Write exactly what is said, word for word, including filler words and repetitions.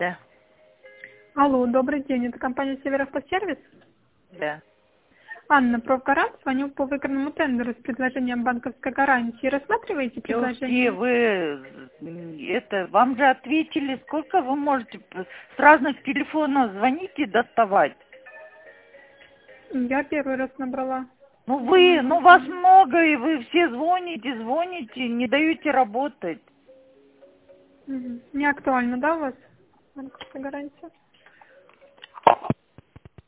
Да, Алло, добрый день, это компания Северавтосервис? да. Анна, профгарант, звоню по выигранному тендеру с предложением банковской гарантии. Рассматриваете Девушки, предложение? вы м, это вам же ответили, сколько вы можете п- с разных телефонов звонить и доставать? Я первый раз набрала. Ну Думаю, вы, ну вас другие. много, и вы все звоните, звоните, не даете работать. Мгм. Не актуально, да, у вас банковская гарантия?